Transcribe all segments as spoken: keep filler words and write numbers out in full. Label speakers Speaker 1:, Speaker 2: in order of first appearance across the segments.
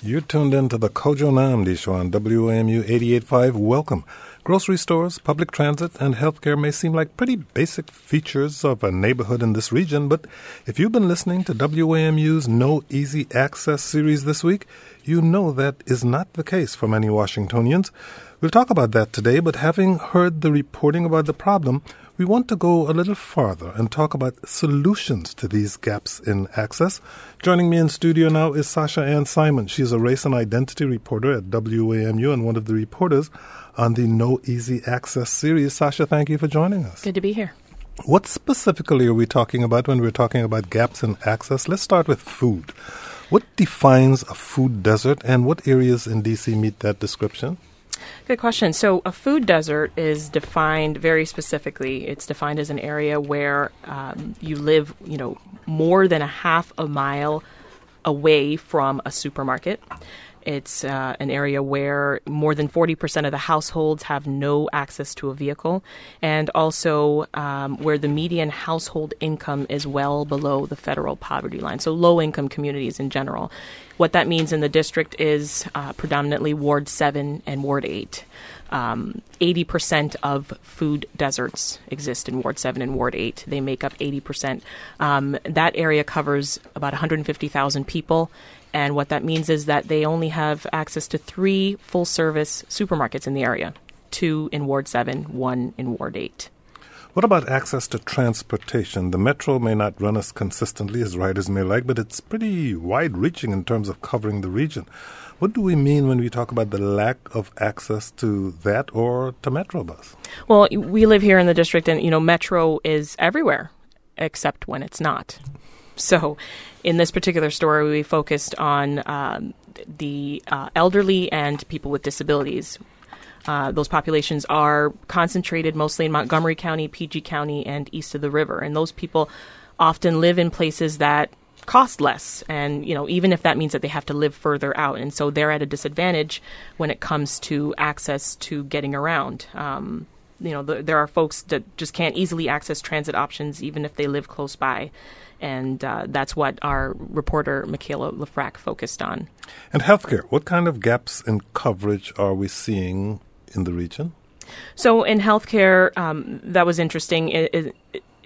Speaker 1: You're tuned in to the Kojo Namdi Show on W A M U eighty-eight point five. Welcome. Grocery stores, public transit, and healthcare may seem like pretty basic features of a neighborhood in this region, but if you've been listening to W A M U's No Easy Access series this week, you know that is not the case for many Washingtonians. We'll talk about that today, but having heard the reporting about the problem, we want to go a little farther and talk about solutions to these gaps in access. Joining me in studio now is Sasha Ann Simon. She's a race and identity reporter at W A M U and one of the reporters on the No Easy Access series. Sasha, thank you for joining us.
Speaker 2: Good to be here.
Speaker 1: What specifically are we talking about when we're talking about gaps in access? Let's start with food. What defines a food desert, and what areas in D C meet that description?
Speaker 2: Good question. So a food desert is defined very specifically. It's defined as an area where um, you live, you know, more than a half a mile away from a supermarket. It's uh, an area where more than forty percent of the households have no access to a vehicle, and also um, where the median household income is well below the federal poverty line, so low-income communities in general. What that means in the district is uh, predominantly Ward seven and Ward eight. Um, eighty percent of food deserts exist in Ward seven and Ward eight. They make up eighty percent. Um, that area covers about one hundred fifty thousand people. And what that means is that they only have access to three full-service supermarkets in the area, two in Ward seven, one in Ward eight.
Speaker 1: What about access to transportation? The metro may not run as consistently as riders may like, but it's pretty wide-reaching in terms of covering the region. What do we mean when we talk about the lack of access to that or to Metrobus?
Speaker 2: Well, we live here in the district, and, you know, Metro is everywhere except when it's not. So in this particular story, we focused on um, the uh, elderly and people with disabilities. Uh, those populations are concentrated mostly in Montgomery County, P G County, and east of the river. And those people often live in places that cost less. And, you know, even if that means that they have to live further out. And so they're at a disadvantage when it comes to access to getting around. Um, you know, the, there are folks that just can't easily access transit options, even if they live close by. And uh, that's what our reporter, Michaela Lafrac, focused on.
Speaker 1: And healthcare, what kind of gaps in coverage are we seeing in the region?
Speaker 2: So in healthcare, um, that was interesting. It, it,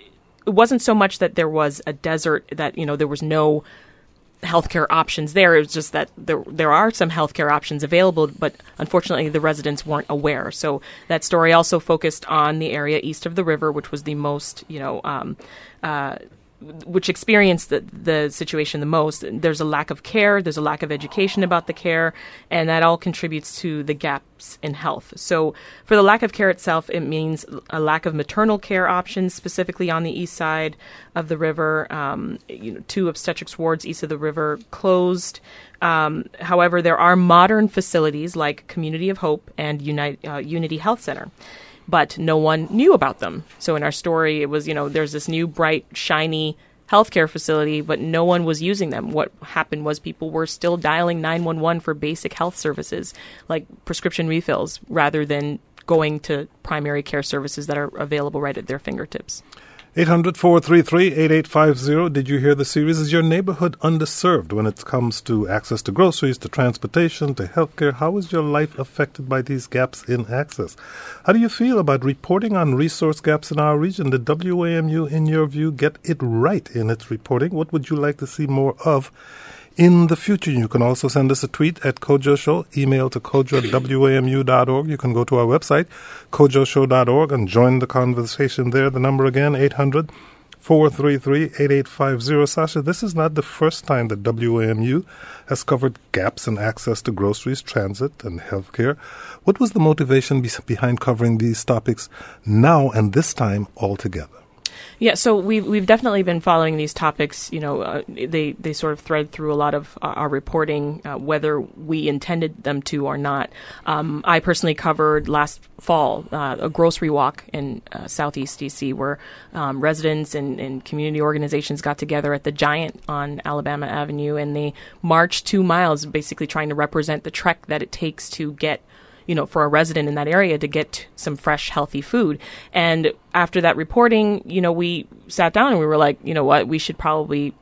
Speaker 2: it wasn't so much that there was a desert, that, you know, there was no healthcare options there. It was just that there there are some healthcare options available, but unfortunately the residents weren't aware. So that story also focused on the area east of the river, which was the most, you know, um, uh, which experienced the, the situation the most. There's a lack of care, there's a lack of education about the care, and that all contributes to the gaps in health. So for the lack of care itself, it means a lack of maternal care options, specifically on the east side of the river. Um, you know, two obstetrics wards east of the river closed. Um, however, there are modern facilities like Community of Hope and Uni- uh, Unity Health Center, but no one knew about them. So in our story, it was, you know, there's this new, bright, shiny healthcare facility, but no one was using them. What happened was people were still dialing nine one one for basic health services, like prescription refills, rather than going to primary care services that are available right at their fingertips.
Speaker 1: eight hundred, four three three, eight eight five zero. Did you hear the series? Is your neighborhood underserved when it comes to access to groceries, to transportation, to healthcare? How is your life affected by these gaps in access? How do you feel about reporting on resource gaps in our region? Did W A M U, in your view, get it right in its reporting? What would you like to see more of in the future? You can also send us a tweet at Kojo Show, email to kojo at w a m u dot org. You can go to our website, kojo show dot org, and join the conversation there. The number again, eight hundred, four three three, eight eight five zero. Sasha, this is not the first time that W A M U has covered gaps in access to groceries, transit, and healthcare. What was the motivation be- behind covering these topics now and this time altogether?
Speaker 2: Yeah, so we've we've definitely been following these topics. You know, uh, they they sort of thread through a lot of uh, our reporting, uh, whether we intended them to or not. Um, I personally covered last fall uh, a grocery walk in uh, Southeast D C, where um, residents and, and community organizations got together at the Giant on Alabama Avenue, and they marched two miles, basically trying to represent the trek that it takes to get, you know, for a resident in that area to get some fresh, healthy food. And after that reporting, you know, we sat down and we were like, you know what, we should probably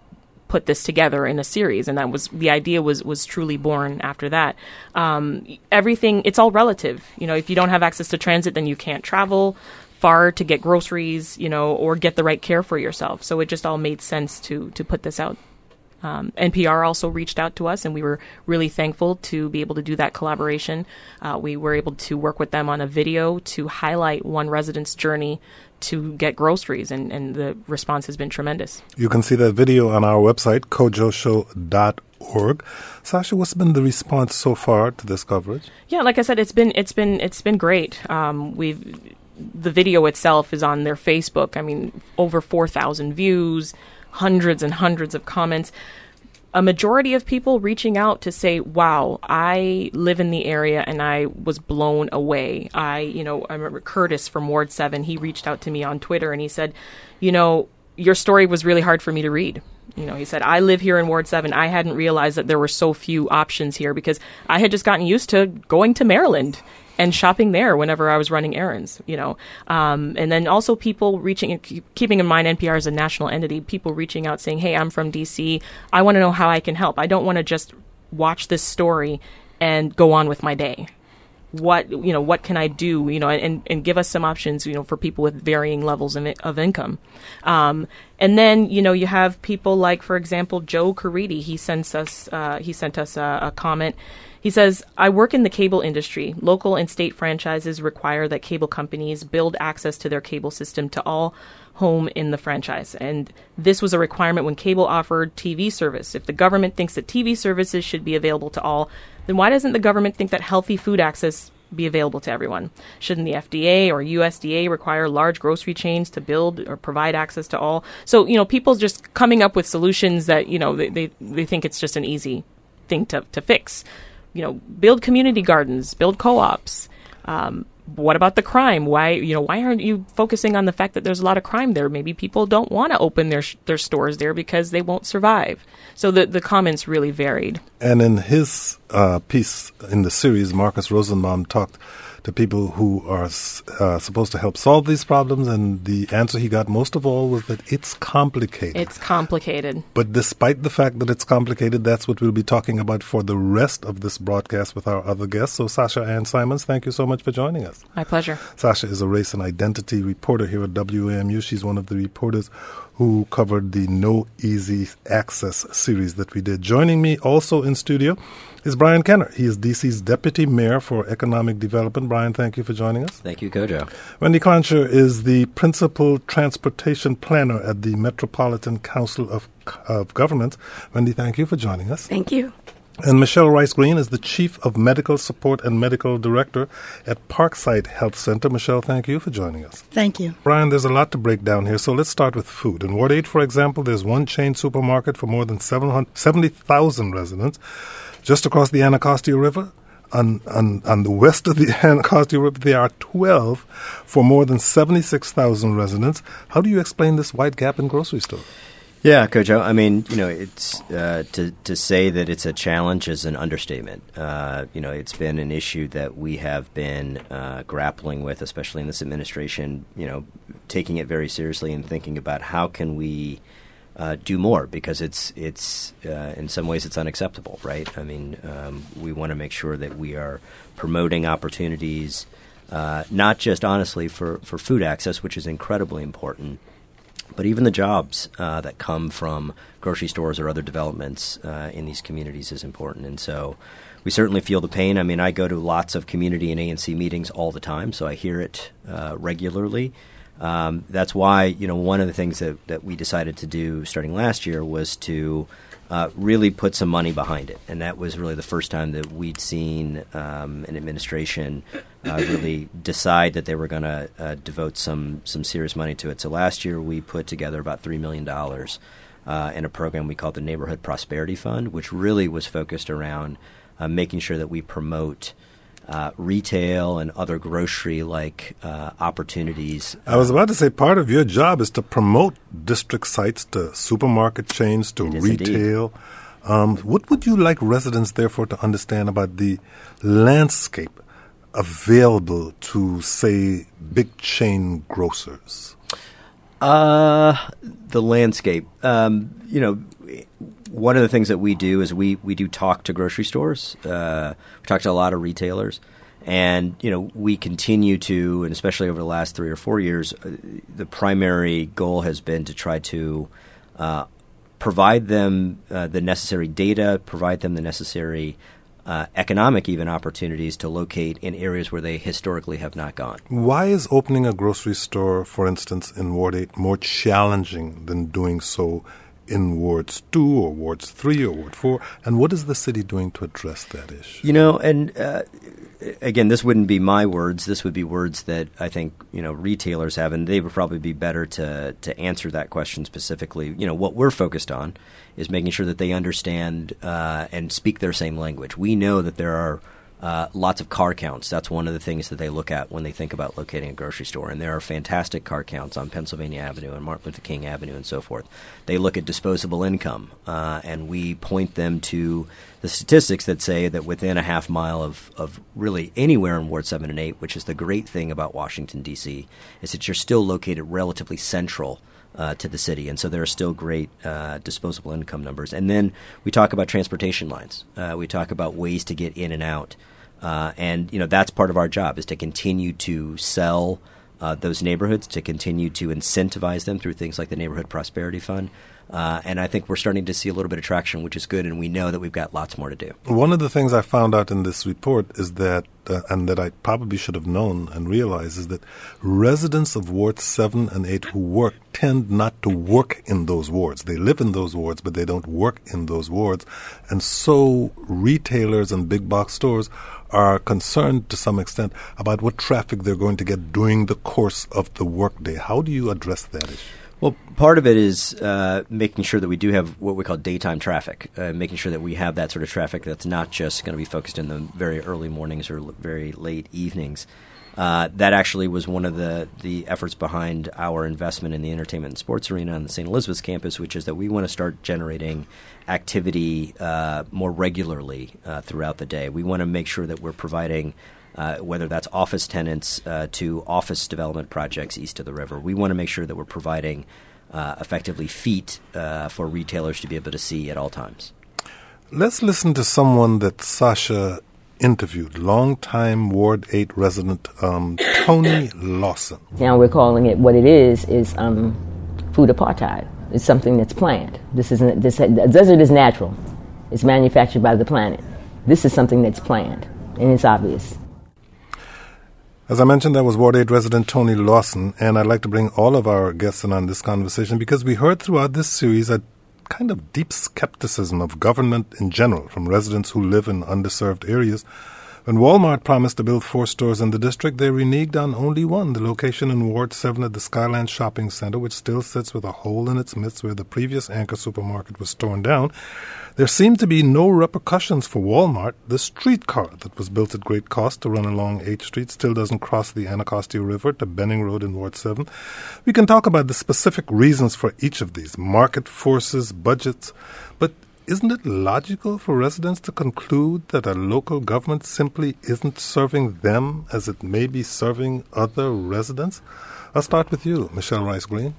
Speaker 2: put this together in a series, and that was the idea was was truly born after that. Um, everything, it's all relative. You know, if you don't have access to transit, then you can't travel far to get groceries, you know, or get the right care for yourself. So it just all made sense to to put this out. Um, N P R also reached out to us, and we were really thankful to be able to do that collaboration. Uh, we were able to work with them on a video to highlight one resident's journey to get groceries, and, and the response has been tremendous.
Speaker 1: You can see that video on our website, kojo show dot org. Sasha, what's been the response so far to this coverage?
Speaker 2: Yeah, like I said, it's been it's been it's been great. Um, we've the video itself is on their Facebook. I mean, over four thousand views. Hundreds and hundreds of comments. A majority of people reaching out to say, wow, I live in the area and I was blown away. I, you know, I remember Curtis from Ward seven, he reached out to me on Twitter and he said, you know, your story was really hard for me to read. You know, he said, I live here in Ward seven. I hadn't realized that there were so few options here because I had just gotten used to going to Maryland and shopping there whenever I was running errands, you know. Um, and then also people reaching, keeping in mind N P R is a national entity, people reaching out saying, hey, I'm from D C. I want to know how I can help. I don't want to just watch this story and go on with my day. What, you know, what can I do, you know, and, and give us some options, you know, for people with varying levels of, of income. Um, and then, you know, you have people like, for example, Joe Caridi. He sends us, uh, he sent us a, a comment. He says, I work in the cable industry. Local and state franchises require that cable companies build access to their cable system to all home in the franchise. And this was a requirement when cable offered T V service. If the government thinks that T V services should be available to all, then why doesn't the government think that healthy food access be available to everyone? Shouldn't the F D A or U S D A require large grocery chains to build or provide access to all? So, you know, people just coming up with solutions that, you know, they, they, they think it's just an easy thing to, to fix. You know, build community gardens, build co-ops. Um, what about the crime? Why, you know, why aren't you focusing on the fact that there's a lot of crime there? Maybe people don't want to open their sh- their stores there because they won't survive. So the the comments really varied.
Speaker 1: And in his uh, piece in the series, Marcus Rosenbaum talked to people who are uh, supposed to help solve these problems, and the answer he got most of all was that it's complicated.
Speaker 2: It's complicated.
Speaker 1: But despite the fact that it's complicated, that's what we'll be talking about for the rest of this broadcast with our other guests. So Sasha Ann Simons, thank you so much for joining us.
Speaker 2: My pleasure. Sasha
Speaker 1: is a race and identity reporter here at W A M U. She's one of the reporters who covered the No Easy Access series that we did. Joining me also in studio is Brian Kenner. He is D C's Deputy Mayor for Economic Development. Brian, thank you for joining us.
Speaker 3: Thank you, Kojo.
Speaker 1: Wendy Clonsher is the Principal Transportation Planner at the Metropolitan Council of, of Governments. Wendy, thank you for joining us.
Speaker 4: Thank you.
Speaker 1: And Michelle Rice-Green is the Chief of Medical Support and Medical Director at Parkside Health Center. Michelle, thank you for joining us.
Speaker 4: Thank you.
Speaker 1: Brian, there's a lot to break down here, so let's start with food. In Ward eight, for example, there's one chain supermarket for more than seventy thousand residents. Just across the Anacostia River, on, on, on the west of the Anacostia River, there are twelve for more than seventy-six thousand residents. How do you explain this wide gap in grocery stores?
Speaker 3: Yeah, Kojo. I mean, you know, it's uh, to to say that it's a challenge is an understatement. Uh, you know, it's been an issue that we have been uh, grappling with, especially in this administration. You know, taking it very seriously and thinking about how can we uh, do more, because it's it's uh, in some ways it's unacceptable, right? I mean, um, we want to make sure that we are promoting opportunities, uh, not just honestly for, for food access, which is incredibly important, but even the jobs uh, that come from grocery stores or other developments uh, in these communities is important. And so we certainly feel the pain. I mean, I go to lots of community and A N C meetings all the time, so I hear it uh, regularly. Um, that's why, you know, one of the things that, that we decided to do starting last year was to uh, really put some money behind it. And that was really the first time that we'd seen um, an administration uh, really decide that they were going to uh, devote some some serious money to it. So last year we put together about three million dollars uh, in a program we called the Neighborhood Prosperity Fund, which really was focused around uh, making sure that we promote Uh, retail and other grocery-like uh, opportunities.
Speaker 1: I was about to say part of your job is to promote district sites to supermarket chains, to retail. Um, what would you like residents, therefore, to understand about the landscape available to, say, big chain grocers?
Speaker 3: Uh, the landscape. Um, you know, one of the things that we do is we, we do talk to grocery stores. Uh, we talk to a lot of retailers. And, you know, we continue to, and especially over the last three or four years, uh, the primary goal has been to try to uh, provide them uh, the necessary data, provide them the necessary uh, economic even opportunities to locate in areas where they historically have not gone.
Speaker 1: Why is opening a grocery store, for instance, in Ward eight more challenging than doing so in Wards two or Wards three or Ward four? And what is the city doing to address that issue?
Speaker 3: You know, and uh, again, this wouldn't be my words. This would be words that I think, you know, retailers have, and they would probably be better to to answer that question specifically. You know, what we're focused on is making sure that they understand uh, and speak their same language. We know that there are uh, lots of car counts. That's one of the things that they look at when they think about locating a grocery store, and there are fantastic car counts on Pennsylvania Avenue and Martin Luther King Avenue and so forth. They look at disposable income, uh, and we point them to the statistics that say that within a half mile of, of really anywhere in Ward seven and eight, which is the great thing about Washington, D C, is that you're still located relatively central uh, to the city. And so there are still great uh, disposable income numbers. And then we talk about transportation lines. Uh, we talk about ways to get in and out. Uh, and, you know, that's part of our job, is to continue to sell uh, those neighborhoods, to continue to incentivize them through things like the Neighborhood Prosperity Fund. Uh, and I think we're starting to see a little bit of traction, which is good, and we know that we've got lots more to do.
Speaker 1: One of the things I found out in this report is that, uh, and that I probably should have known and realized, is that residents of Wards seven and eight who work tend not to work in those wards. They live in those wards, but they don't work in those wards. And so retailers and big box stores are concerned to some extent about what traffic they're going to get during the course of the workday. How do you address that issue?
Speaker 3: Well, part of it is uh, making sure that we do have what we call daytime traffic, uh, making sure that we have that sort of traffic that's not just going to be focused in the very early mornings or l- very late evenings. Uh, that actually was one of the, the efforts behind our investment in the entertainment and sports arena on the Saint Elizabeth's campus, which is that we want to start generating activity uh, more regularly uh, throughout the day. We want to make sure that we're providing Uh, whether that's office tenants uh, to office development projects east of the river. We want to make sure that we're providing uh, effectively feet uh, for retailers to be able to see at all times.
Speaker 1: Let's listen to someone that Sasha interviewed, longtime Ward eight resident um, Tony Lawson.
Speaker 4: Now we're calling it what it is, is um, food apartheid. It's something that's planned. This isn't. This, the desert is natural. It's manufactured by the planet. This is something that's planned, and it's obvious.
Speaker 1: As I mentioned, that was Ward eight resident Tony Lawson, and I'd like to bring all of our guests in on this conversation because we heard throughout this series a kind of deep skepticism of government in general from residents who live in underserved areas. When Walmart promised to build four stores in the district, they reneged on only one, the location in Ward seven at the Skyland Shopping Center, which still sits with a hole in its midst where the previous Anchor supermarket was torn down. There seemed to be no repercussions for Walmart. The streetcar that was built at great cost to run along eighth Street still doesn't cross the Anacostia River to Benning Road in Ward seven. We can talk about the specific reasons for each of these, market forces, budgets, but isn't it logical for residents to conclude that a local government simply isn't serving them as it may be serving other residents? I'll start with you, Michelle Rice-Green.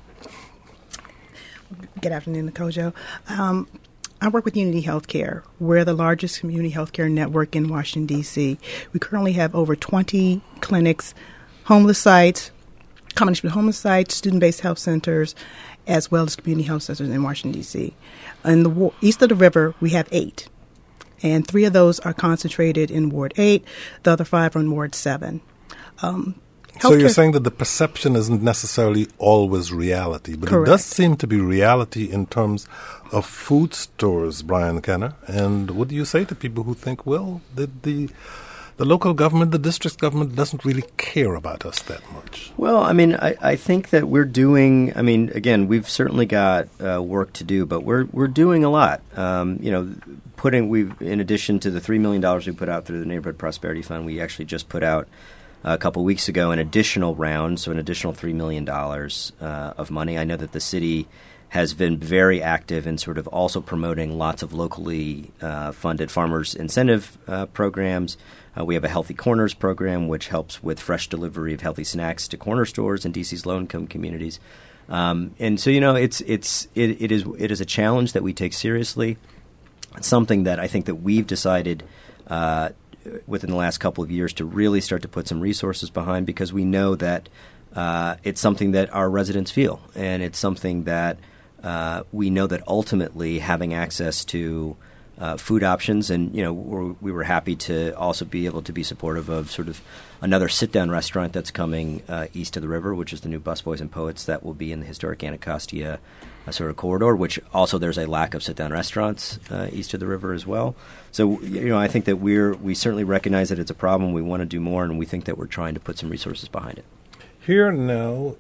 Speaker 5: Good afternoon, Kojo. Um, I work with Unity Healthcare. We're the largest community healthcare network in Washington, D C. We currently have over twenty clinics, homeless sites, combination of homeless sites, student-based health centers, as well as community health centers in Washington, D C. In the wa- east of the river, we have eight, and three of those are concentrated in Ward eight. The other five are in Ward seven. Um,
Speaker 1: so you're saying that the perception isn't necessarily always reality, but
Speaker 5: Correct.
Speaker 1: It does seem to be reality in terms of food stores, Brian Kenner. And what do you say to people who think, well, the the The local government, the district government doesn't really care about us that much?
Speaker 3: Well, I mean, I, I think that we're doing, I mean, again, we've certainly got uh, work to do, but we're we're doing a lot. Um, you know, putting, we've, in addition to the three million dollars we put out through the Neighborhood Prosperity Fund, we actually just put out uh, a couple weeks ago an additional round, so an additional three million dollars uh, of money. I know that the city has been very active in sort of also promoting lots of locally uh, funded farmers incentive uh, programs. Uh, we have a Healthy Corners program, which helps with fresh delivery of healthy snacks to corner stores in D C's low-income communities. Um, and so, you know, it's it's it, it is it is a challenge that we take seriously. It's something that I think that we've decided uh, within the last couple of years to really start to put some resources behind, because we know that uh, it's something that our residents feel, and it's something that uh, we know that ultimately having access to Uh, food options, and you know we're, we were happy to also be able to be supportive of sort of another sit-down restaurant that's coming uh, east of the river, which is the new Busboys and Poets that will be in the historic Anacostia uh, sort of corridor. Which also there's a lack of sit-down restaurants uh, east of the river as well. So you know I think that we're we certainly recognize that it's a problem. We want to do more, and we think that we're trying to put some resources behind it.
Speaker 1: Here now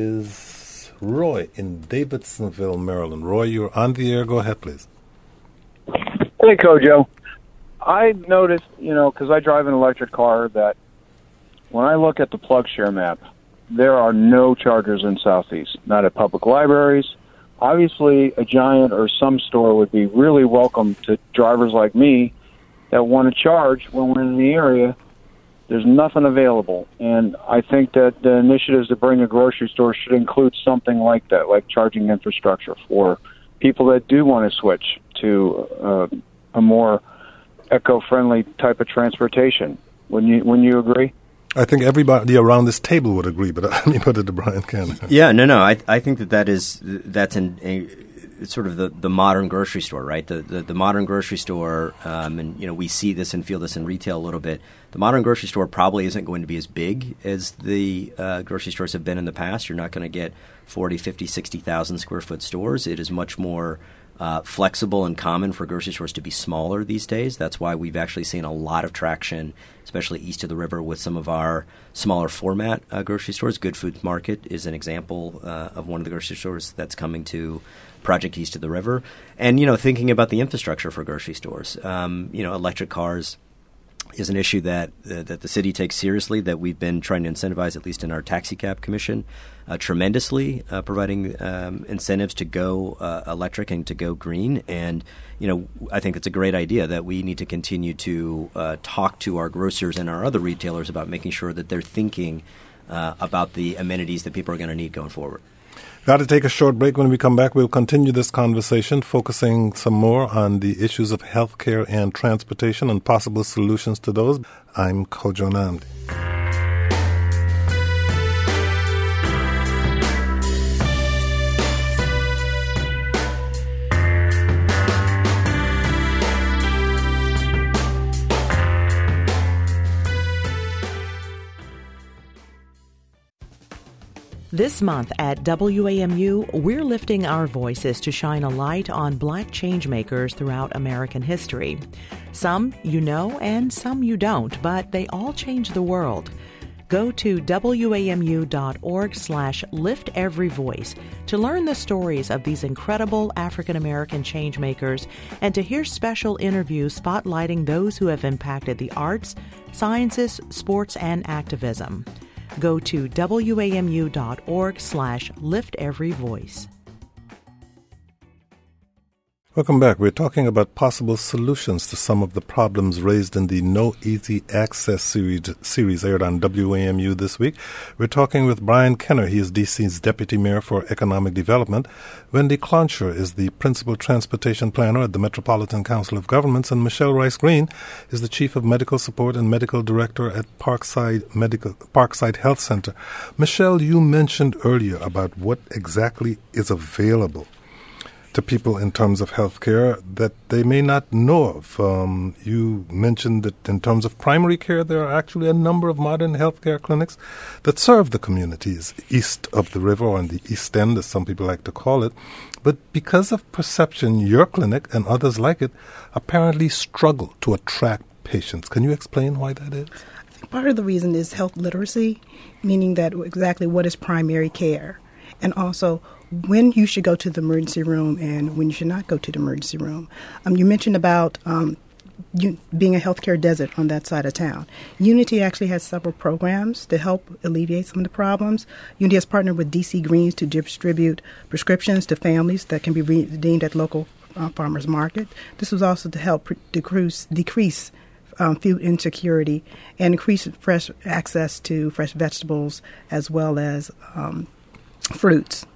Speaker 1: is Roy in Davidsonville, Maryland. Roy, you're on the air. Go ahead, please.
Speaker 6: Hey, Kojo. I noticed, you know, because I drive an electric car, that when I look at the PlugShare map, there are no chargers in Southeast, not at public libraries. Obviously, a Giant or some store would be really welcome to drivers like me that want to charge when we're in the area. There's nothing available. And I think that the initiatives to bring a grocery store should include something like that, like charging infrastructure for people that do want to switch to uh, a more eco-friendly type of transportation. Wouldn't you, wouldn't you agree?
Speaker 1: I think everybody around this table would agree, but let me put it to Brian Kenner.
Speaker 3: Yeah, no, no. I I think that that is that's an, a it's sort of the, the modern grocery store, right? The the, the modern grocery store, um, and you know we see this and feel this in retail a little bit. The modern grocery store probably isn't going to be as big as the uh, grocery stores have been in the past. You're not going to get forty, fifty, sixty thousand square foot stores. It is much more Uh, flexible and common for grocery stores to be smaller these days. That's why we've actually seen a lot of traction, especially east of the river, with some of our smaller format uh, grocery stores. Good Food Market is an example uh, of one of the grocery stores that's coming to Project East of the River. And, you know, thinking about the infrastructure for grocery stores, um, you know, electric cars is an issue that uh, that the city takes seriously, that we've been trying to incentivize, at least in our taxi cab commission, uh, tremendously, uh, providing um, incentives to go uh, electric and to go green. And, you know, I think it's a great idea that we need to continue to uh, talk to our grocers and our other retailers about making sure that they're thinking uh, about the amenities that people are going to need going forward.
Speaker 1: Got to take a short break. When we come back, we'll continue this conversation, focusing some more on the issues of healthcare and transportation and possible solutions to those. I'm Kojo Nnamdi.
Speaker 7: This month at W A M U, we're lifting our voices to shine a light on Black changemakers throughout American history. Some you know and some you don't, but they all changed the world. Go to wamu.org slash lift every voice to learn the stories of these incredible African-American changemakers and to hear special interviews spotlighting those who have impacted the arts, sciences, sports, and activism. Go to wamu.org slash lift every voice.
Speaker 1: Welcome back. We're talking about possible solutions to some of the problems raised in the No Easy Access series, series aired on W A M U this week. We're talking with Brian Kenner. He is D C's Deputy Mayor for Economic Development. Wendy Clonsher is the Principal Transportation Planner at the Metropolitan Council of Governments. And Michelle Rice-Green is the Chief of Medical Support and Medical Director at Parkside Medical Parkside Health Center. Michelle, you mentioned earlier about what exactly is available to people in terms of health care that they may not know of. Um, you mentioned that in terms of primary care, there are actually a number of modern health care clinics that serve the communities east of the river, or in the East End, as some people like to call it. But because of perception, your clinic and others like it apparently struggle to attract patients. Can you explain why that is?
Speaker 5: I think part of the reason is health literacy, meaning that exactly what is primary care, and also when you should go to the emergency room and when you should not go to the emergency room. Um, you mentioned about um, you, being a healthcare desert on that side of town. Unity actually has several programs to help alleviate some of the problems. Unity has partnered with D C Greens to distribute prescriptions to families that can be redeemed at local uh, farmers market. This was also to help pre- decrease, decrease um, food insecurity and increase fresh access to fresh vegetables as well as um, fruits.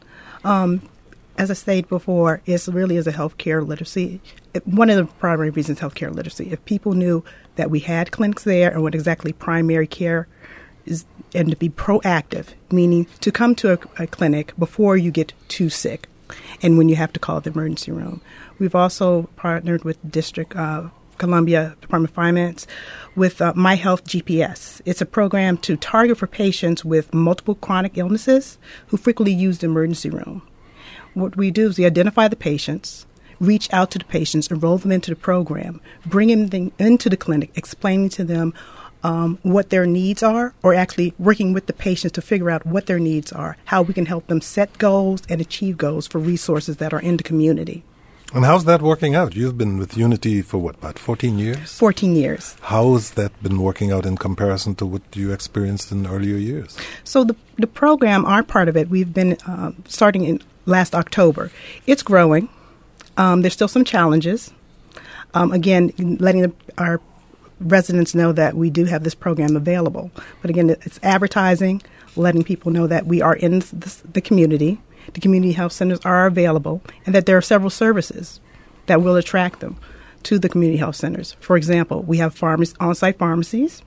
Speaker 5: Um, as I stated before, it really is a healthcare literacy. It, one of the primary reasons healthcare literacy. If people knew that we had clinics there and what exactly primary care is, and to be proactive, meaning to come to a, a clinic before you get too sick and when you have to call the emergency room. We've also partnered with District uh, Columbia Department of Finance with uh, My Health G P S. It's a program to target for patients with multiple chronic illnesses who frequently use the emergency room. What we do is we identify the patients, reach out to the patients, enroll them into the program, bring them into the clinic, explaining to them um, what their needs are, or actually working with the patients to figure out what their needs are, how we can help them set goals and achieve goals for resources that are in the community.
Speaker 1: And how's that working out? You've been with Unity for what, about fourteen years?
Speaker 5: fourteen years.
Speaker 1: How's that been working out in comparison to what you experienced in earlier years?
Speaker 5: So the the program, our part of it, we've been uh, starting in last October. It's growing. Um, there's still some challenges. Um, again, letting the, our residents know that we do have this program available. But again, it's advertising, letting people know that we are in the, the community. The community health centers are available, and that there are several services that will attract them to the community health centers. For example, we have pharmacy, on-site pharmacies.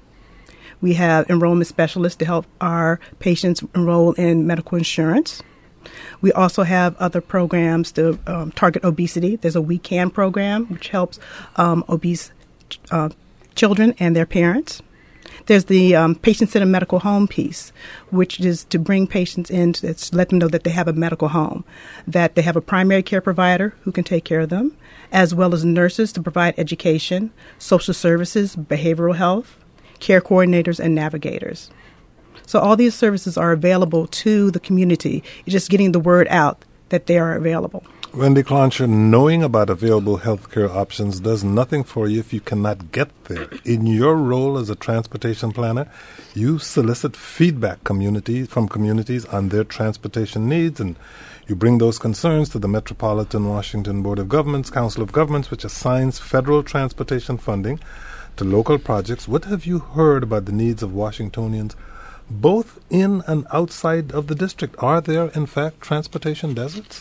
Speaker 5: We have enrollment specialists to help our patients enroll in medical insurance. We also have other programs to um, target obesity. There's a We Can program, which helps um, obese uh, children and their parents. There's the um, patient-centered medical home piece, which is to bring patients in to let them know that they have a medical home, that they have a primary care provider who can take care of them, as well as nurses to provide education, social services, behavioral health, care coordinators, and navigators. So all these services are available to the community. It's just getting the word out that they are available.
Speaker 1: Wendy Clonsher, knowing about available healthcare options does nothing for you if you cannot get there. In your role as a transportation planner, you solicit feedback community from communities on their transportation needs, and you bring those concerns to the Metropolitan Washington Board of Governments, Council of Governments, which assigns federal transportation funding to local projects. What have you heard about the needs of Washingtonians, both in and outside of the district? Are there, in fact, transportation deserts?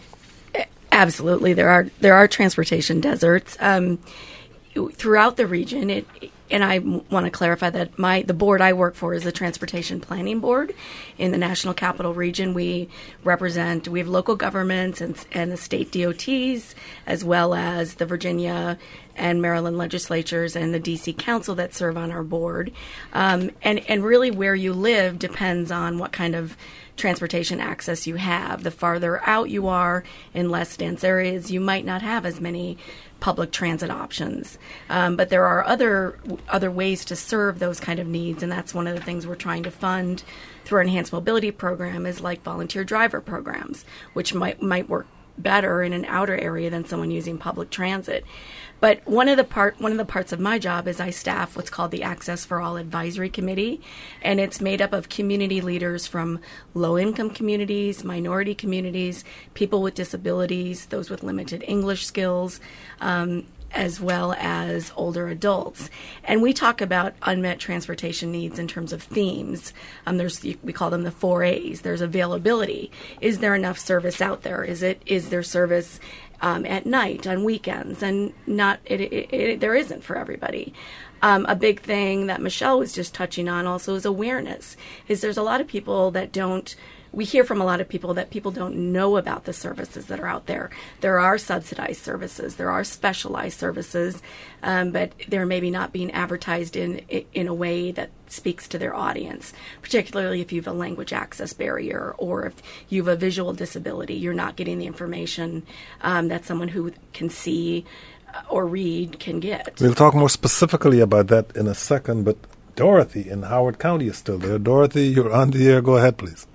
Speaker 8: Absolutely, there are there are transportation deserts um, throughout the region. It, and I want to clarify that my the board I work for is the Transportation Planning Board in the National Capital Region. We represent we have local governments and and the state D O Ts, as well as the Virginia and Maryland legislatures and the D C Council that serve on our board. Um, and and really, where you live depends on what kind of transportation access you have. The farther out you are in less dense areas, you might not have as many public transit options. Um, but there are other other ways to serve those kind of needs, and that's one of the things we're trying to fund through our Enhanced Mobility Program, is like volunteer driver programs, which might might work better in an outer area than someone using public transit. But one of the part one of the parts of my job is I staff what's called the Access for All Advisory Committee, and it's made up of community leaders from low-income communities, minority communities, people with disabilities, those with limited English skills, um, as well as older adults. And we talk about unmet transportation needs in terms of themes. Um, there's we call them the four A's. There's availability. Is there enough service out there? Is it is there service Um, at night, on weekends, and not it, it, it, there isn't for everybody. Um, a big thing that Michelle was just touching on also is awareness. Is there's a lot of people that don't. We hear from a lot of people that people don't know about the services that are out there. There are subsidized services, there are specialized services, um, but they're maybe not being advertised in in a way that speaks to their audience, particularly if you have a language access barrier or if you have a visual disability. You're not getting the information um, that someone who can see or read can get.
Speaker 1: We'll talk more specifically about that in a second, but Dorothy in Howard County is still there. Dorothy, you're on the air. Go ahead, please.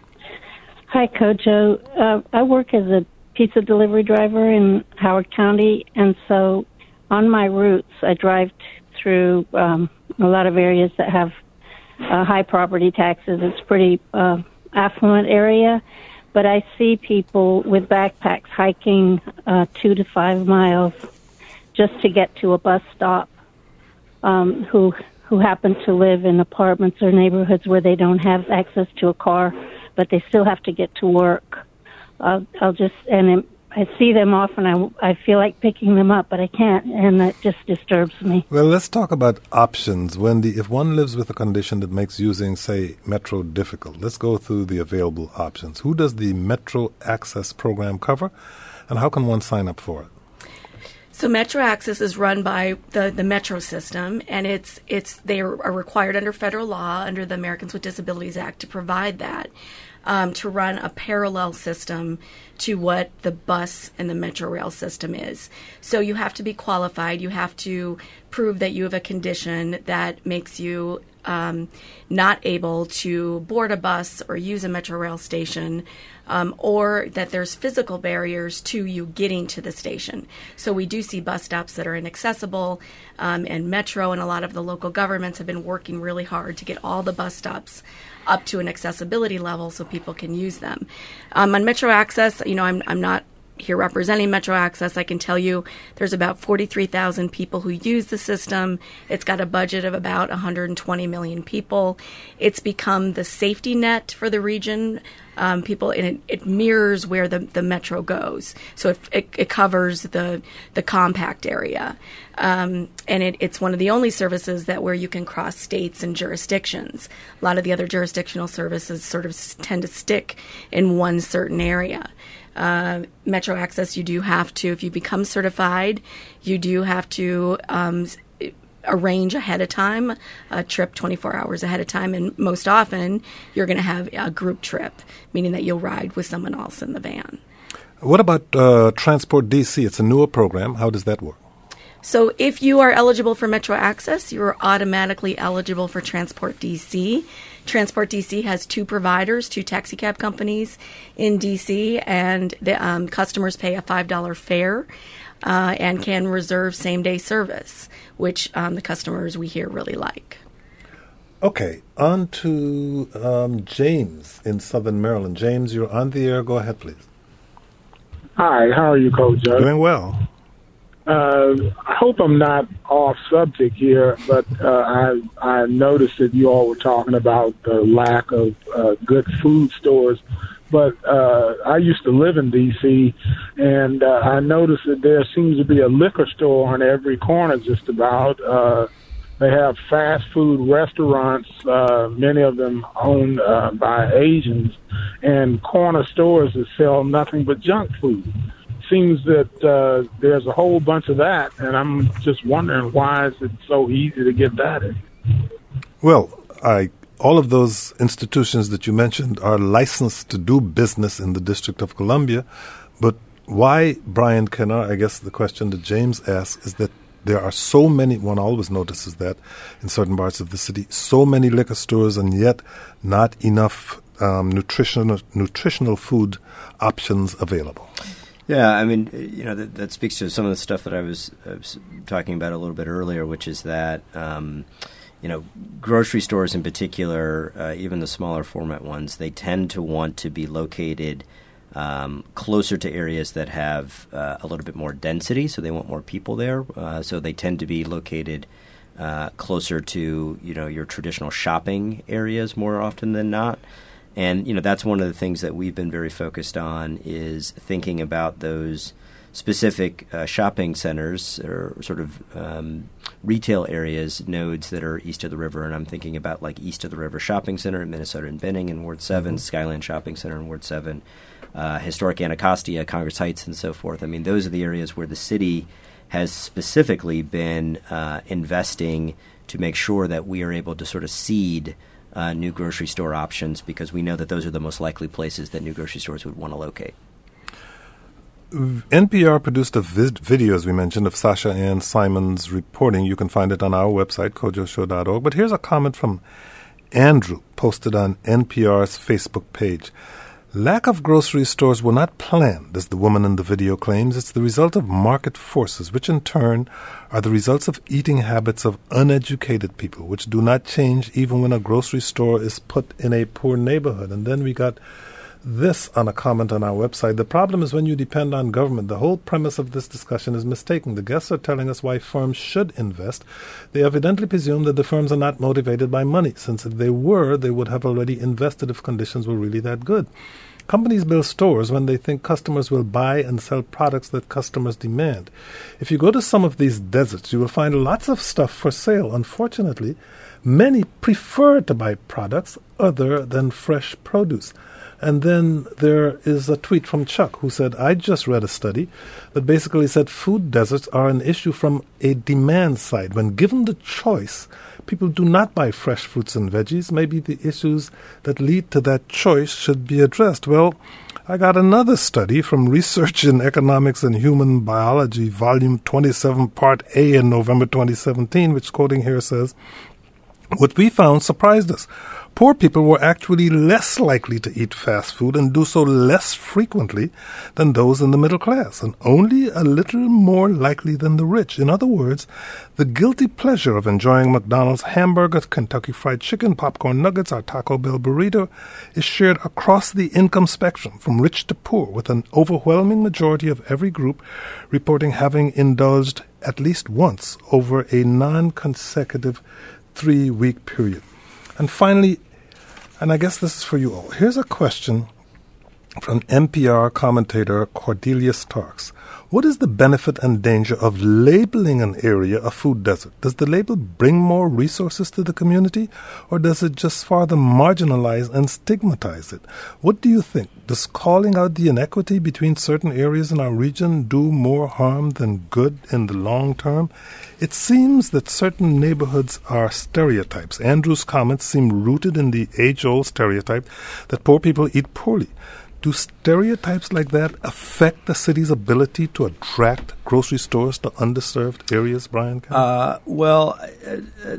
Speaker 9: Hi, Kojo. Uh, I work as a pizza delivery driver in Howard County, and so on my routes, I drive t- through um, a lot of areas that have uh, high property taxes. It's a pretty uh, affluent area, but I see people with backpacks hiking uh, two to five miles just to get to a bus stop, um, who who happen to live in apartments or neighborhoods where they don't have access to a car, but they still have to get to work. I'll, I'll just, and it, I see them often. I, I feel like picking them up, but I can't, and that just disturbs me.
Speaker 1: Well, let's talk about options. Wendy, if one lives with a condition that makes using, say, Metro difficult, let's go through the available options. Who does the Metro Access program cover, and how can one sign up for it?
Speaker 8: So Metro Access is run by the, the Metro system, and it's it's they are required under federal law, under the Americans with Disabilities Act, to provide that, um, to run a parallel system to what the bus and the Metro Rail system is. So you have to be qualified. You have to prove that you have a condition that makes you um, not able to board a bus or use a Metro Rail station, um, or that there's physical barriers to you getting to the station. So we do see bus stops that are inaccessible, um, and Metro and a lot of the local governments have been working really hard to get all the bus stops up to an accessibility level so people can use them. Um, on Metro Access, you know, I'm I'm not here representing Metro Access. I can tell you there's about forty-three thousand people who use the system. It's got a budget of about one hundred twenty million people. It's become the safety net for the region. Um, people, and it, it mirrors where the, the Metro goes. So it, it, it covers the the compact area. Um, and it, it's one of the only services that where you can cross states and jurisdictions. A lot of the other jurisdictional services sort of tend to stick in one certain area. Uh, Metro Access, you do have to, if you become certified, you do have to um, arrange ahead of time, a trip twenty-four hours ahead of time, and most often you're going to have a group trip, meaning that you'll ride with someone else in the van.
Speaker 1: What about uh, Transport D C? It's a newer program. How does that work?
Speaker 8: So if you are eligible for Metro Access, you are automatically eligible for Transport D C. Transport D C has two providers, two taxi cab companies in D C, and the um, customers pay a five dollars fare uh, and can reserve same-day service, which um, the customers we hear really like.
Speaker 1: Okay, on to um, James in Southern Maryland. James, you're on the air. Go ahead, please.
Speaker 10: Hi, how are you, Coach Joe?
Speaker 1: Doing well.
Speaker 10: Uh, I hope I'm not off subject here, but uh, I I noticed that you all were talking about the lack of uh, good food stores. But uh, I used to live in D C, and uh, I noticed that there seems to be a liquor store on every corner just about. Uh, they have fast food restaurants, uh, many of them owned uh, by Asians, and corner stores that sell nothing but junk food. Seems that uh, there's a whole bunch of that, and I'm just wondering why is it so easy to get that in?
Speaker 1: Well, I... all of those institutions that you mentioned are licensed to do business in the District of Columbia. But why, Brian Kennard, I guess the question that James asked is that there are so many, one always notices that in certain parts of the city, so many liquor stores and yet not enough um, nutritional, nutritional food options available.
Speaker 3: Yeah, I mean, you know, that, that speaks to some of the stuff that I was, I was talking about a little bit earlier, which is that um, you know, grocery stores in particular, uh, even the smaller format ones, they tend to want to be located um, closer to areas that have uh, a little bit more density, so they want more people there. Uh, so they tend to be located uh, closer to, you know, your traditional shopping areas more often than not. And, you know, that's one of the things that we've been very focused on is thinking about those specific uh, shopping centers or sort of um, retail areas, nodes that are east of the river. And I'm thinking about like East of the River Shopping Center in Minnesota and Benning in Ward seven, mm-hmm. Skyland Shopping Center in Ward seven, uh, Historic Anacostia, Congress Heights, and so forth. I mean, those are the areas where the city has specifically been uh, investing to make sure that we are able to sort of seed uh, new grocery store options because we know that those are the most likely places that new grocery stores would want to locate.
Speaker 1: N P R produced a vid- video, as we mentioned, of Sasha Ann Simon's reporting. You can find it on our website, kojo show dot org. But here's a comment from Andrew, posted on N P R's Facebook page. Lack of grocery stores were not planned, as the woman in the video claims. It's the result of market forces, which in turn are the results of eating habits of uneducated people, which do not change even when a grocery store is put in a poor neighborhood. And then we got this on a comment on our website. The problem is when you depend on government. The whole premise of this discussion is mistaken. The guests are telling us why firms should invest. They evidently presume that the firms are not motivated by money, since if they were, they would have already invested if conditions were really that good. Companies build stores when they think customers will buy and sell products that customers demand. If you go to some of these deserts, you will find lots of stuff for sale. Unfortunately, many prefer to buy products other than fresh produce. And then there is a tweet from Chuck who said, I just read a study that basically said food deserts are an issue from a demand side. When given the choice, people do not buy fresh fruits and veggies. Maybe the issues that lead to that choice should be addressed. Well, I got another study from Research in Economics and Human Biology, Volume twenty-seven, Part A in November twenty seventeen, which quoting here says, what we found surprised us. Poor people were actually less likely to eat fast food and do so less frequently than those in the middle class, and only a little more likely than the rich. In other words, the guilty pleasure of enjoying McDonald's hamburger, Kentucky Fried Chicken, popcorn nuggets, or Taco Bell burrito is shared across the income spectrum, from rich to poor, with an overwhelming majority of every group reporting having indulged at least once over a non-consecutive three-week period. And finally, and I guess this is for you all, here's a question from N P R commentator Cordelia Starks. What is the benefit and danger of labeling an area a food desert? Does the label bring more resources to the community, or does it just further marginalize and stigmatize it? What do you think? Does calling out the inequity between certain areas in our region do more harm than good in the long term? It seems that certain neighborhoods are stereotypes. Andrew's comments seem rooted in the age-old stereotype that poor people eat poorly. Do stereotypes like that affect the city's ability to attract grocery stores to underserved areas, Brian?
Speaker 3: Uh, well, uh, uh,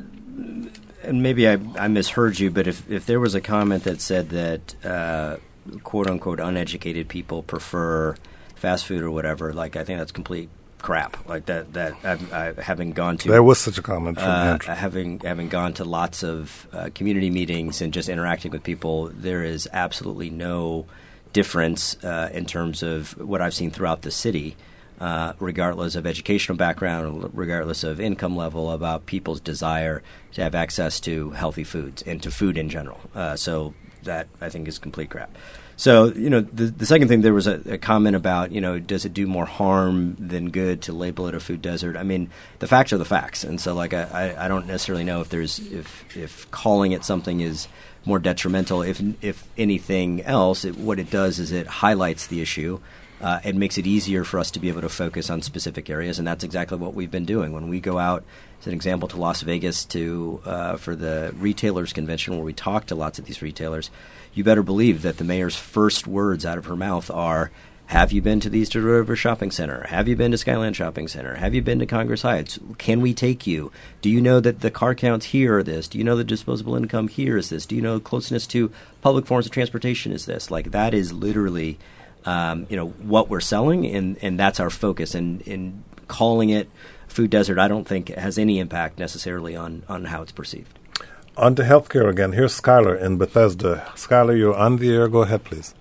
Speaker 3: and maybe I, I misheard you, but if, if there was a comment that said that uh, quote-unquote uneducated people prefer fast food or whatever, like I think that's complete crap. Like that, that I've, I, having gone to
Speaker 1: there was such a comment from
Speaker 3: uh,
Speaker 1: Andrew.
Speaker 3: having having gone to lots of uh, community meetings and just interacting with people, there is absolutely no difference uh, in terms of what I've seen throughout the city, uh, regardless of educational background, regardless of income level, about people's desire to have access to healthy foods and to food in general. Uh, so that, I think, is complete crap. So, you know, the, the second thing, there was a, a comment about, you know, does it do more harm than good to label it a food desert? I mean, the facts are the facts. And so, like, I, I don't necessarily know if there's if if calling it something is more detrimental. If if anything else, it, what it does is it highlights the issue. Uh, it makes it easier for us to be able to focus on specific areas, and that's exactly what we've been doing. When we go out, as an example, to Las Vegas to uh, for the retailers convention, where we talk to lots of these retailers, you better believe that the mayor's first words out of her mouth are, have you been to the Easter River Shopping Center? Have you been to Skyland Shopping Center? Have you been to Congress Heights? Can we take you? Do you know that the car counts here are this? Do you know the disposable income here is this? Do you know closeness to public forms of transportation is this? Like, that is literally um, you know, what we're selling, and, and that's our focus. And in calling it food desert, I don't think it has any impact necessarily on, on how it's perceived.
Speaker 1: On to healthcare again. Here's Skylar in Bethesda. Skylar, you're on the air. Go ahead, please.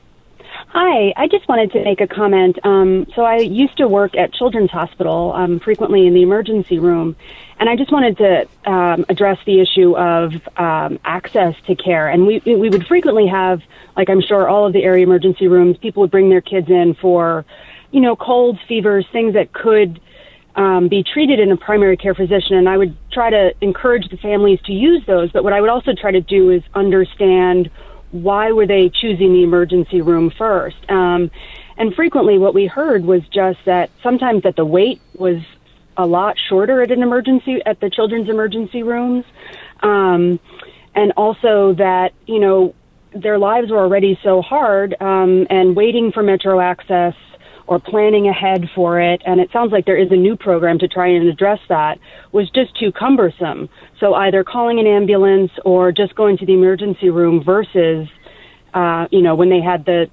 Speaker 11: Hi, I just wanted to make a comment. Um, so I used to work at Children's Hospital, um, frequently in the emergency room, and I just wanted to um, address the issue of um, access to care. And we we would frequently have, like I'm sure all of the area emergency rooms, people would bring their kids in for, you know, colds, fevers, things that could um, be treated in a primary care physician. And I would try to encourage the families to use those. But what I would also try to do is understand why were they choosing the emergency room first? Um, and frequently what we heard was just that sometimes that the wait was a lot shorter at an emergency, at the children's emergency rooms. Um, and also that, you know, their lives were already so hard, um, and waiting for Metro Access or planning ahead for it, and it sounds like there is a new program to try and address that, was just too cumbersome. So either calling an ambulance or just going to the emergency room versus, uh, you know, when they had the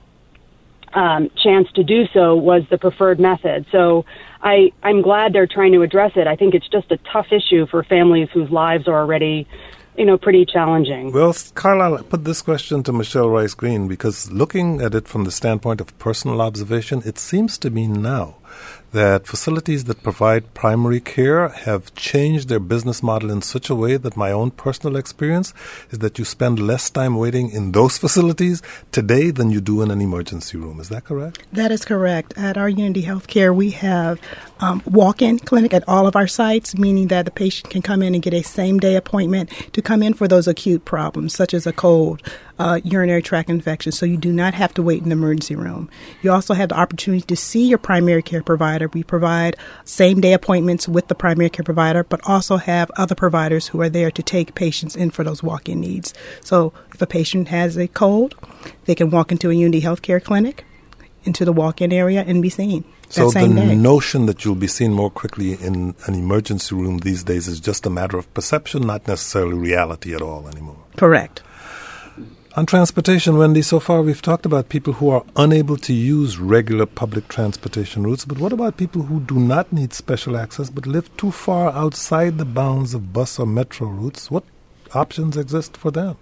Speaker 11: um, chance to do so was the preferred method. So I, I'm glad they're trying to address it. I think it's just a tough issue for families whose lives are already, you know, pretty challenging.
Speaker 1: Well, Carla, I put this question to Michelle Rice Green because looking at it from the standpoint of personal observation, it seems to me now that facilities that provide primary care have changed their business model in such a way that my own personal experience is that you spend less time waiting in those facilities today than you do in an emergency room. Is that correct?
Speaker 5: That is correct. At our Unity Healthcare, we have um, walk-in clinic at all of our sites, meaning that the patient can come in and get a same-day appointment to come in for those acute problems, such as a cold, uh, urinary tract infection, so you do not have to wait in the emergency room. You also have the opportunity to see your primary care provider. We provide same-day appointments with the primary care provider, but also have other providers who are there to take patients in for those walk-in needs. So if a patient has a cold, they can walk into a Unity Healthcare clinic, into the walk-in area, and be seen.
Speaker 1: So the
Speaker 5: day.
Speaker 1: notion that you'll be seen more quickly in an emergency room these days is just a matter of perception, not necessarily reality at all anymore.
Speaker 5: Correct.
Speaker 1: On transportation, Wendy, so far we've talked about people who are unable to use regular public transportation routes, but what about people who do not need special access but live too far outside the bounds of bus or metro routes? What options exist for them?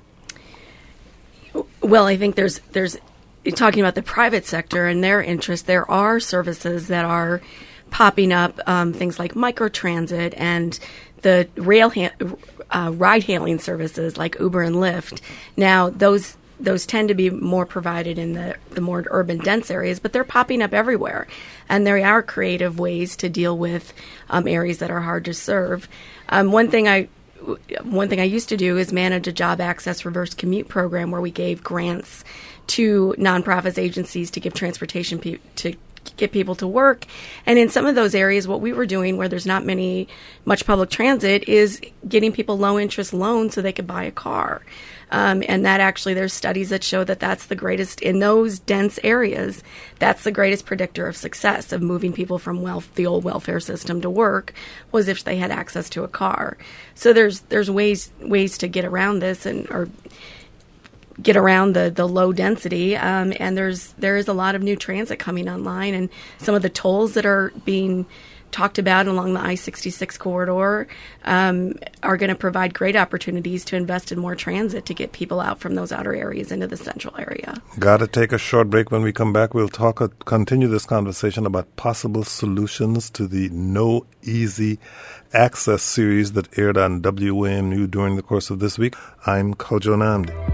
Speaker 8: Well, I think there's there's talking about the private sector and their interest, there are services that are popping up, um, things like microtransit and the rail ha- uh, ride-hailing services like Uber and Lyft. Now, those those tend to be more provided in the, the more urban, dense areas, but they're popping up everywhere. And there are creative ways to deal with um, areas that are hard to serve. Um, one thing I one thing I used to do is manage a job access reverse commute program where we gave grants to nonprofits, agencies to give transportation pe- to get people to work. And in some of those areas, what we were doing where there's not many, much public transit is getting people low interest loans so they could buy a car. Um, and that actually, there's studies that show that that's the greatest, in those dense areas, that's the greatest predictor of success of moving people from wealth, the old welfare system to work, was if they had access to a car. So there's there's ways ways to get around this and or get around the, the low density, um, and there's there is a lot of new transit coming online, and some of the tolls that are being talked about along the I sixty-six corridor um, are going to provide great opportunities to invest in more transit to get people out from those outer areas into the central area.
Speaker 1: Got to take a short break. When we come back, we'll talk, uh, continue this conversation about possible solutions to the No Easy Access series that aired on W A M U during the course of this week. I'm Kojo Nnamdi.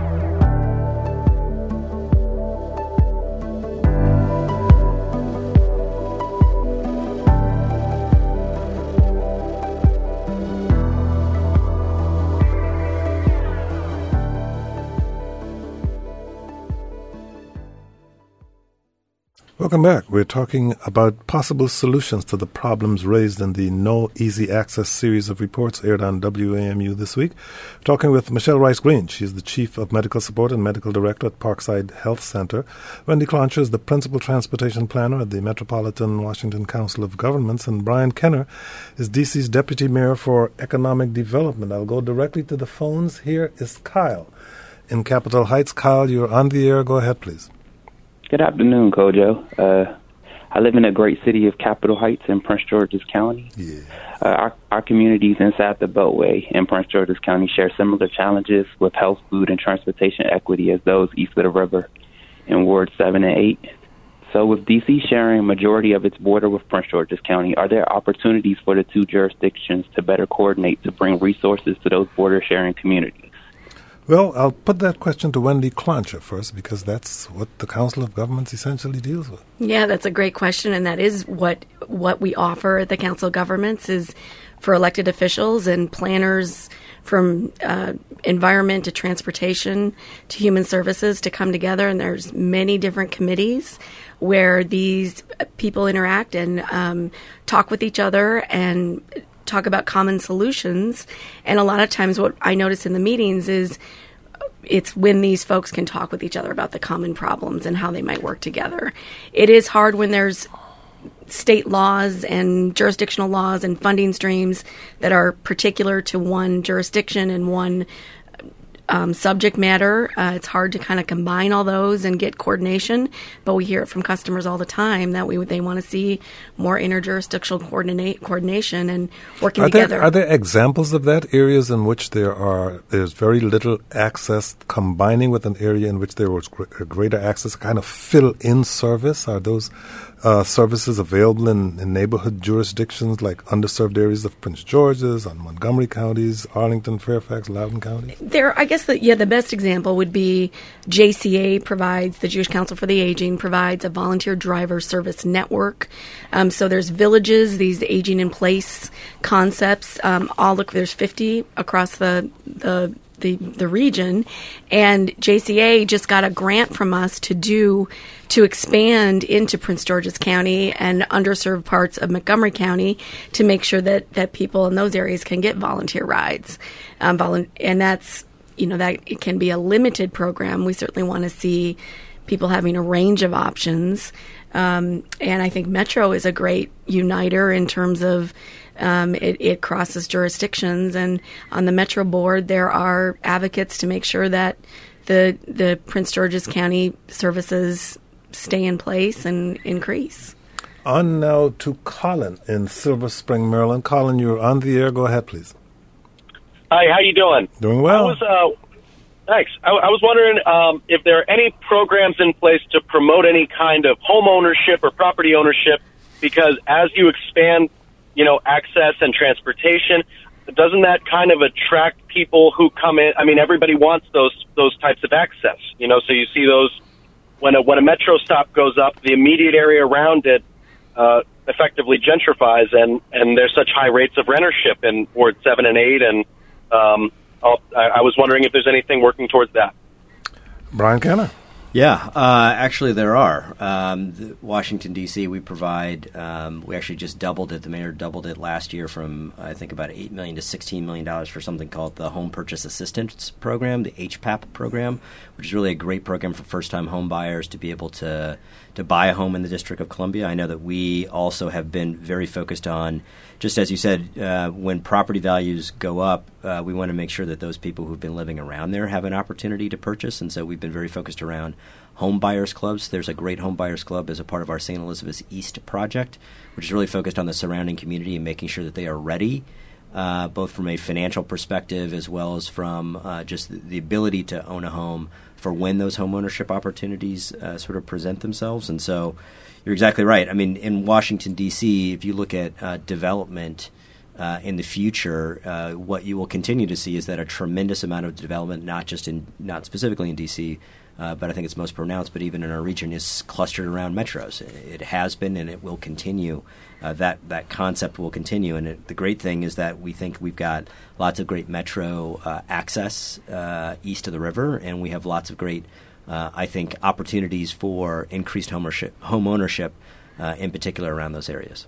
Speaker 1: Welcome back. We're talking about possible solutions to the problems raised in the No Easy Access series of reports aired on W A M U this week. We're talking with Michelle Rice-Green. She's the Chief of Medical Support and Medical Director at Parkside Health Center. Wendy Cloncher is the Principal Transportation Planner at the Metropolitan Washington Council of Governments. And Brian Kenner is D C's Deputy Mayor for Economic Development. I'll go directly to the phones. Here is Kyle in Capitol Heights. Kyle, you're on the air. Go ahead, please.
Speaker 12: Good afternoon, Kojo. Uh, I live in the great city of Capitol Heights in Prince George's County.
Speaker 1: Yeah.
Speaker 12: Uh, our, our communities inside the Beltway in Prince George's County share similar challenges with health, food, and transportation equity as those east of the river in Wards seven and eight. So with D C sharing a majority of its border with Prince George's County, are there opportunities for the two jurisdictions to better coordinate to bring resources to those border-sharing communities?
Speaker 1: Well, I'll put that question to Wendy Cloncher first, because that's what the Council of Governments essentially deals with.
Speaker 8: Yeah, that's a great question, and that is what what we offer at the Council of Governments is for elected officials and planners from uh, environment to transportation to human services to come together, and there's many different committees where these people interact and um, talk with each other and talk about common solutions. And a lot of times what I notice in the meetings is it's when these folks can talk with each other about the common problems and how they might work together. It is hard when there's state laws and jurisdictional laws and funding streams that are particular to one jurisdiction and one um, subject matter. Uh, it's hard to kind of combine all those and get coordination, but we hear it from customers all the time that we they want to see more interjurisdictional coordinate coordination and working
Speaker 1: are
Speaker 8: together.
Speaker 1: There, are there examples of that, areas in which there are there's very little access, combining with an area in which there was gr- greater access, kind of fill-in service? Are those uh, services available in, in neighborhood jurisdictions like underserved areas of Prince George's, on Montgomery counties, Arlington, Fairfax, Loudoun counties?
Speaker 8: There, I guess that yeah, the best example would be J C A provides, the Jewish Council for the Aging provides a volunteer driver service network. Um, so there's villages, these aging in place concepts. Um, all look, there's fifty across the the. The, the region, and J C A just got a grant from us to do to expand into Prince George's County and underserved parts of Montgomery County to make sure that, that people in those areas can get volunteer rides. Um, volu- and that's, you know, that it can be a limited program. We certainly want to see people having a range of options. Um, and I think Metro is a great uniter in terms of Um, it, it crosses jurisdictions, and on the Metro board, there are advocates to make sure that the the Prince George's County services stay in place and increase.
Speaker 1: On now to Colin in Silver Spring, Maryland. Colin, you're on the air. Go ahead, please.
Speaker 13: Hi, how you doing?
Speaker 1: Doing well.
Speaker 13: I was, uh, thanks. I, I was wondering um, if there are any programs in place to promote any kind of home ownership or property ownership, because as you expand, you know, access and transportation, doesn't that kind of attract people who come in? I mean, everybody wants those those types of access, you know, so you see those when a, when a metro stop goes up, the immediate area around it uh, effectively gentrifies, and, and there's such high rates of rentership in Ward seven and eight, and um, I'll, I, I was wondering if there's anything working towards that.
Speaker 1: Brian Kenner.
Speaker 3: Yeah, uh, actually there are. Um, the Washington, D C, we provide, um, we actually just doubled it. The mayor doubled it last year from, I think, about eight million dollars to sixteen million dollars for something called the Home Purchase Assistance Program, the H P A P program, which is really a great program for first-time home buyers to be able to, to buy a home in the District of Columbia. I know that we also have been very focused on, just as you said, uh, when property values go up, uh, we want to make sure that those people who've been living around there have an opportunity to purchase. And so we've been very focused around home buyers clubs. There's a great home buyers club as a part of our Saint Elizabeth's East project, which is really focused on the surrounding community and making sure that they are ready, uh, both from a financial perspective as well as from uh, just the ability to own a home for when those home ownership opportunities uh, sort of present themselves. And so you're exactly right. I mean, in Washington, D C, if you look at uh, development uh, in the future, uh, what you will continue to see is that a tremendous amount of development, not just in, not specifically in D C, uh, but I think it's most pronounced, but even in our region, is clustered around metros. It has been, and it will continue. Uh, that that concept will continue. And it, the great thing is that we think we've got lots of great metro uh, access uh, east of the river, and we have lots of great Uh, I think, opportunities for increased home ownership, home ownership uh, in particular around those areas.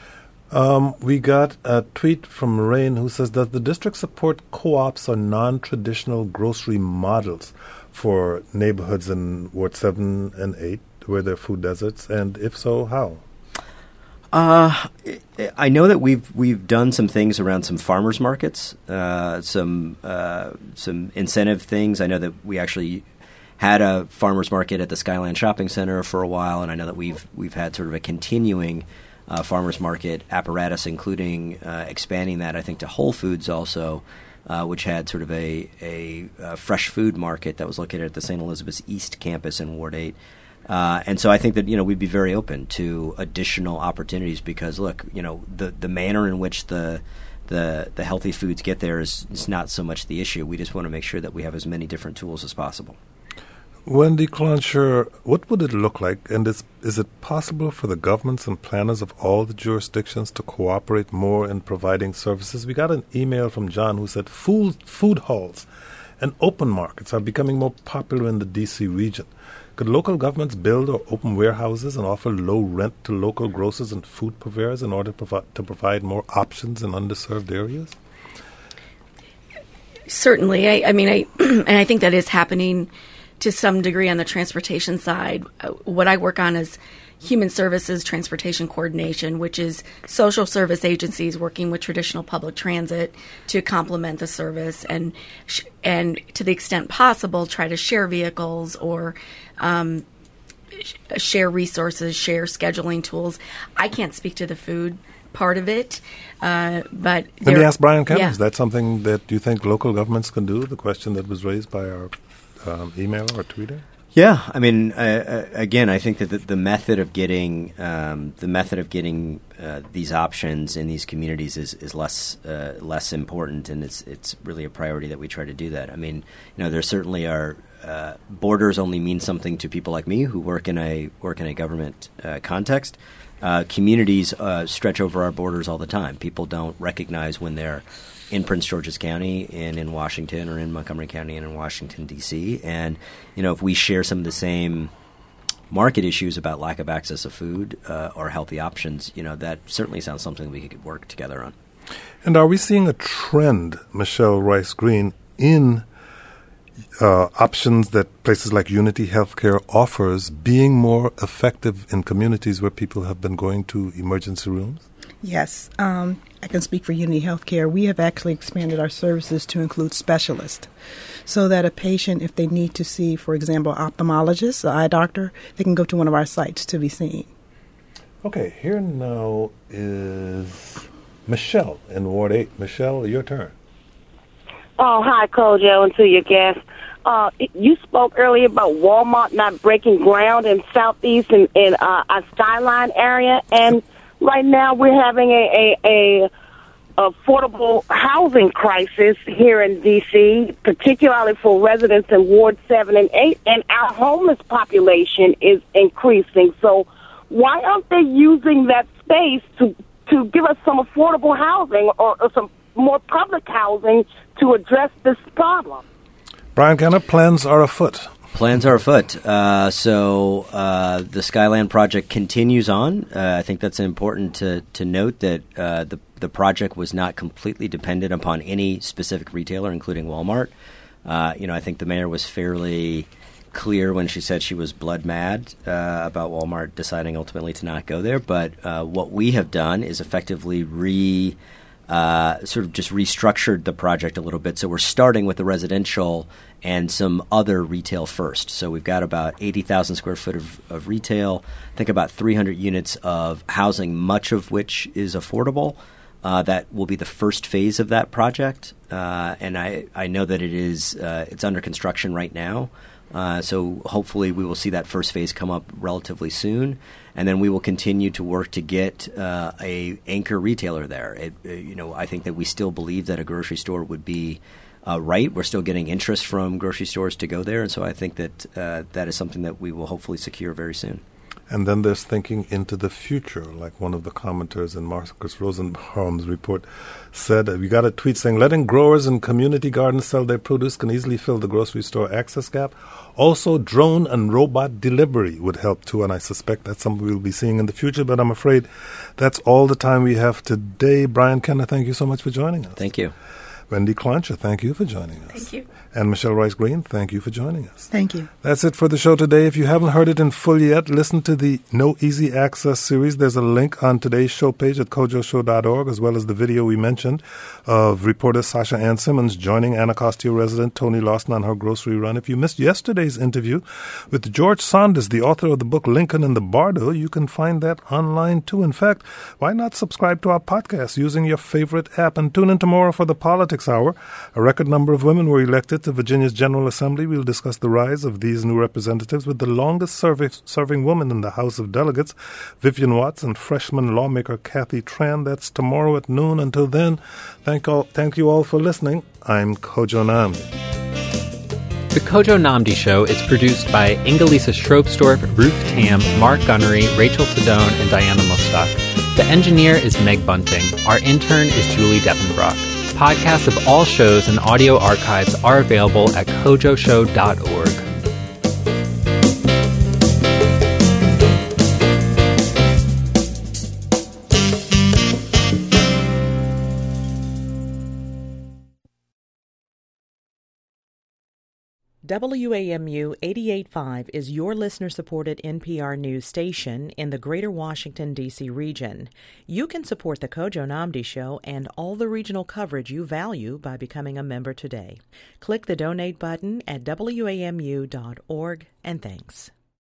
Speaker 1: Um, we got a tweet from Rain who says, does the district support co-ops or non-traditional grocery models for neighborhoods in Ward seven and eight where there are food deserts? And if so, how?
Speaker 3: Uh, I know that we've we've done some things around some farmers markets, uh, some uh, some incentive things. I know that we actually had a farmers market at the Skyline Shopping Center for a while, and I know that we've we've had sort of a continuing uh, farmers market apparatus, including uh, expanding that, I think, to Whole Foods also, uh, which had sort of a, a, a fresh food market that was located at the Saint Elizabeth's East campus in Ward eight. Uh, and so I think that, you know, we'd be very open to additional opportunities because, look, you know, the, the manner in which the the the healthy foods get there is, is not so much the issue. We just want to make sure that we have as many different tools as possible.
Speaker 1: Wendy Clonsher, what would it look like, and is, is it possible for the governments and planners of all the jurisdictions to cooperate more in providing services? We got an email from John who said food, food halls and open markets are becoming more popular in the D C region. Could local governments build or open warehouses and offer low rent to local grocers and food purveyors in order to, provi- to provide more options in underserved areas?
Speaker 8: Certainly. I, I mean, I and I think that is happening to some degree on the transportation side. Uh, what I work on is Human Services Transportation Coordination, which is social service agencies working with traditional public transit to complement the service and sh- and to the extent possible try to share vehicles or um, sh- share resources, share scheduling tools. I can't speak to the food part of it, uh, but
Speaker 1: let me ask Brian Kemp,
Speaker 8: yeah.
Speaker 1: is that something that you think local governments can do? The question that was raised by our um, emailer or tweeter.
Speaker 3: Yeah, I mean, uh, again, I think that the, the method of getting um, the method of getting uh, these options in these communities is, is less uh, less important, and it's it's really a priority that we try to do that. I mean, you know, there certainly are uh, borders only mean something to people like me who work in a work in a government uh, context. Uh, communities uh, stretch over our borders all the time. People don't recognize when they're in Prince George's County and in Washington, or in Montgomery County and in Washington, D C. And, you know, if we share some of the same market issues about lack of access to food uh, or healthy options, you know, that certainly sounds something we could work together on.
Speaker 1: And are we seeing a trend, Michelle Rice Green, in uh, options that places like Unity Healthcare offers being more effective in communities where people have been going to emergency rooms?
Speaker 5: Yes, um, I can speak for Unity Healthcare. We have actually expanded our services to include specialists, so that a patient, if they need to see, for example, ophthalmologist, an eye doctor, they can go to one of our sites to be seen.
Speaker 1: Okay, here now is Michelle in Ward eight. Michelle, your turn.
Speaker 14: Oh, hi, Kojo, and to your guest. Uh, you spoke earlier about Walmart not breaking ground in Southeast and in uh, our Skyline area, and right now we're having a, a, a affordable housing crisis here in D C, particularly for residents in Ward seven and eight, and our homeless population is increasing. So why aren't they using that space to, to give us some affordable housing or, or some more public housing to address this problem?
Speaker 1: Brian Kennett, plans are afoot.
Speaker 3: Plans are afoot. Uh, so uh, the Skyland project continues on. Uh, I think that's important to, to note that uh, the the project was not completely dependent upon any specific retailer, including Walmart. Uh, you know, I think the mayor was fairly clear when she said she was blood mad uh, about Walmart deciding ultimately to not go there. But uh, what we have done is effectively re uh, sort of just restructured the project a little bit. So we're starting with the residential and some other retail first. So we've got about eighty thousand square foot of, of retail, I think about three hundred units of housing, much of which is affordable. Uh, that will be the first phase of that project. Uh, and I, I know that it is uh, it's under construction right now. Uh, so hopefully we will see that first phase come up relatively soon. And then we will continue to work to get uh, a anchor retailer there. It, uh, you know, I think that we still believe that a grocery store would be Uh, right. We're still getting interest from grocery stores to go there, and so I think that uh, that is something that we will hopefully secure very soon.
Speaker 1: And then there's thinking into the future, like one of the commenters in Marcus Rosenbaum's report said. Uh, we got a tweet saying, letting growers and community gardens sell their produce can easily fill the grocery store access gap. Also, drone and robot delivery would help too, and I suspect that's something we'll be seeing in the future, but I'm afraid that's all the time we have today. Brian Kenner, thank you so much for joining us.
Speaker 3: Thank you.
Speaker 1: Wendy Cloncher, thank you for joining us.
Speaker 8: Thank you.
Speaker 1: And Michelle Rice Green, thank you for joining us.
Speaker 5: Thank you.
Speaker 1: That's it for the show today. If you haven't heard it in full yet, listen to the No Easy Access series. There's a link on today's show page at kojo show dot org, as well as the video we mentioned of reporter Sasha Ann Simmons joining Anacostia resident Tony Lawson on her grocery run. If you missed yesterday's interview with George Saunders, the author of the book Lincoln in the Bardo, you can find that online too. In fact, why not subscribe to our podcast using your favorite app, and tune in tomorrow for the Politics Hour. A record number of women were elected to Virginia's General Assembly. We'll discuss the rise of these new representatives with the longest serv- serving woman in the House of Delegates, Vivian Watts, and freshman lawmaker Kathy Tran. That's tomorrow at noon. Until then, thank all, thank you all for listening. I'm Kojo Namdi.
Speaker 15: The Kojo Namdi Show is produced by Ingelisa Schroepstorff, Ruth Tam, Mark Gunnery, Rachel Sedone, and Diana Mustak. The engineer is Meg Bunting. Our intern is Julie Depenbrock. Podcasts of all shows and audio archives are available at kojo show dot org.
Speaker 7: W A M U eighty-eight point five is your listener-supported N P R news station in the greater Washington, D C region. You can support the Kojo Nnamdi Show and all the regional coverage you value by becoming a member today. Click the donate button at W A M U dot org, and thanks.